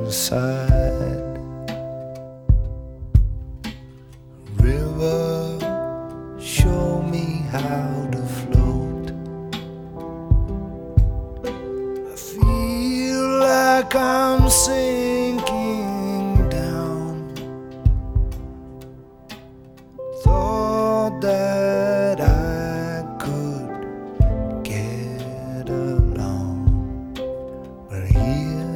inside. River, show me how to float. I feel like I'm sailing